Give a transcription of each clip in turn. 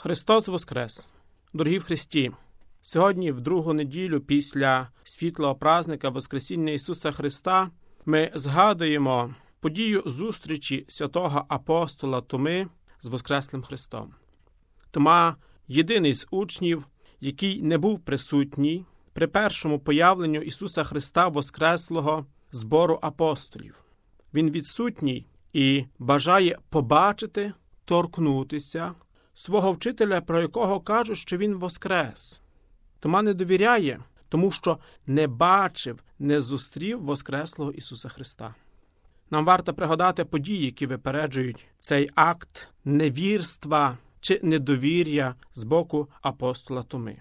Христос Воскрес! Дорогі в Христі! Сьогодні, в другу неділю після світлого празника Воскресіння Ісуса Христа, ми згадуємо подію зустрічі святого апостола Томи з Воскреслим Христом. Тома – єдиний з учнів, який не був присутній при першому появленню Ісуса Христа Воскреслого збору апостолів. Він відсутній і бажає побачити, торкнутися свого вчителя, про якого кажуть, що він воскрес. Тома не довіряє, тому що не бачив, не зустрів Воскреслого Ісуса Христа. Нам варто пригадати події, які випереджують цей акт невірства чи недовір'я з боку апостола Томи.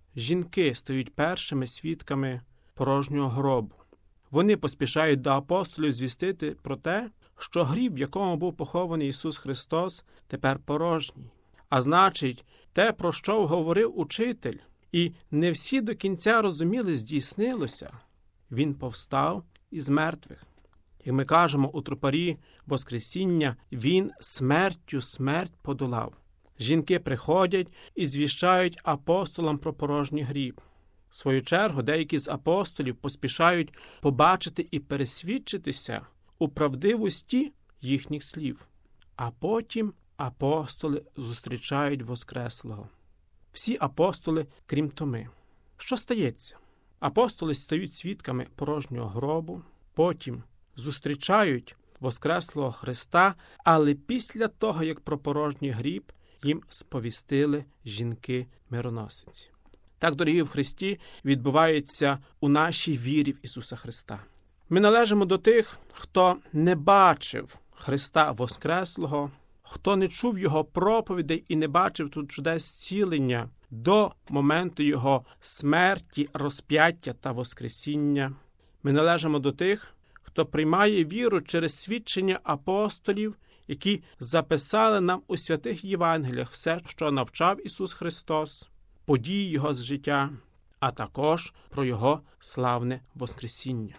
Жінки стають першими свідками порожнього гробу. Вони поспішають до апостолів звістити про те, що гріб, в якому був похований Ісус Христос, тепер порожній. А значить, те, про що говорив учитель, і не всі до кінця розуміли, здійснилося. Він повстав із мертвих. Як ми кажемо у тропарі Воскресіння, він смертю смерть подолав. Жінки приходять і звіщають апостолам про порожній гріб. В свою чергу, деякі з апостолів поспішають побачити і пересвідчитися у правдивості їхніх слів. А потім апостоли зустрічають Воскреслого. Всі апостоли, крім Томи. Що стається? Апостоли стають свідками порожнього гробу, потім зустрічають Воскреслого Христа, але після того, як про порожній гріб їм сповістили жінки-мироносиці. Так, дорогі в Христі, відбувається у нашій вірі в Ісуса Христа. Ми належимо до тих, хто не бачив Христа Воскреслого, хто не чув Його проповідей і не бачив тут чудес зцілення до моменту Його смерті, розп'яття та воскресіння. Ми належимо до тих, хто приймає віру через свідчення апостолів, які записали нам у святих Євангеліях все, що навчав Ісус Христос, події Його з життя, а також про Його славне воскресіння.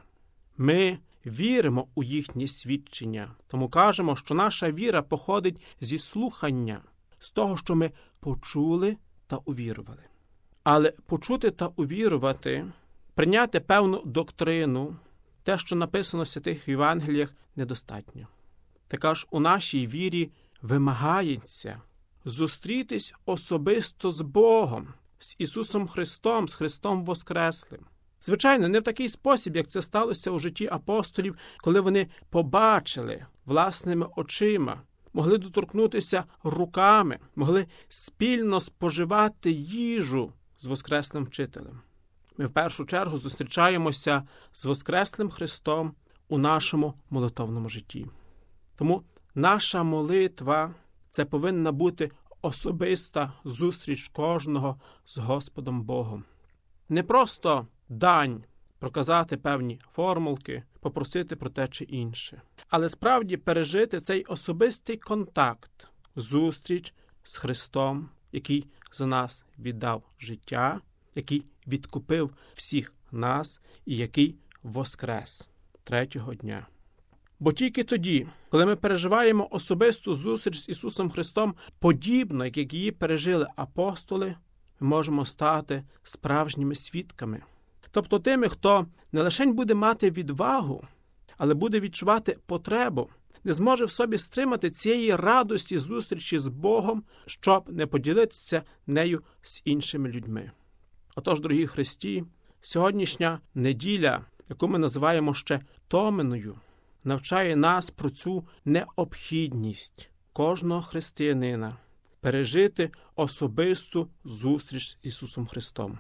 Ми віримо у їхні свідчення, тому кажемо, що наша віра походить зі слухання, з того, що ми почули та увірували. Але почути та увірувати, прийняти певну доктрину, те, що написано в святих Євангеліях, недостатньо. Також у нашій вірі вимагається зустрітись особисто з Богом, з Ісусом Христом, з Христом Воскреслим. Звичайно, не в такий спосіб, як це сталося у житті апостолів, коли вони побачили власними очима, могли доторкнутися руками, могли спільно споживати їжу з Воскреслим Вчителем. Ми в першу чергу зустрічаємося з Воскреслим Христом у нашому молитовному житті. Тому наша молитва – це повинна бути особиста зустріч кожного з Господом Богом. Не просто дань проказати певні формулки, попросити про те чи інше, але справді пережити цей особистий контакт, зустріч з Христом, який за нас віддав життя, який відкупив всіх нас і який воскрес третього дня. Бо тільки тоді, коли ми переживаємо особисту зустріч з Ісусом Христом, подібно, як її пережили апостоли, ми можемо стати справжніми свідками. Тобто тими, хто не лише буде мати відвагу, але буде відчувати потребу, не зможе в собі стримати цієї радості зустрічі з Богом, щоб не поділитися нею з іншими людьми. Отож, дорогі Христі, сьогоднішня неділя, яку ми називаємо ще Томиною, навчає нас про цю необхідність кожного християнина пережити особисту зустріч з Ісусом Христом.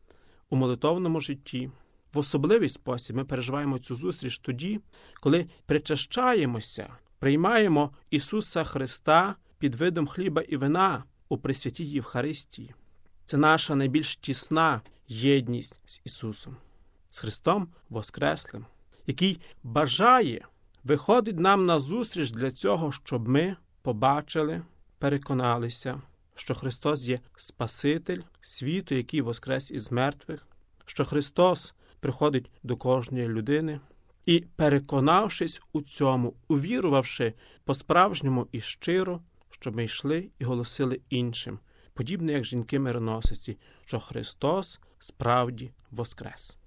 У молитовному житті в особливий спосіб ми переживаємо цю зустріч тоді, коли причащаємося, приймаємо Ісуса Христа під видом хліба і вина у Пресвятій Євхаристії. Це наша найбільш тісна єдність з Ісусом, з Христом Воскреслим, який бажає, виходить нам на зустріч для цього, щоб ми побачили, переконалися, що Христос є Спаситель світу, який воскрес із мертвих, що Христос приходить до кожної людини і, переконавшись у цьому, увірувавши по-справжньому і щиро, щоб ми йшли і голосили іншим подібно як жінки-мироносиці, що Христос справді воскрес.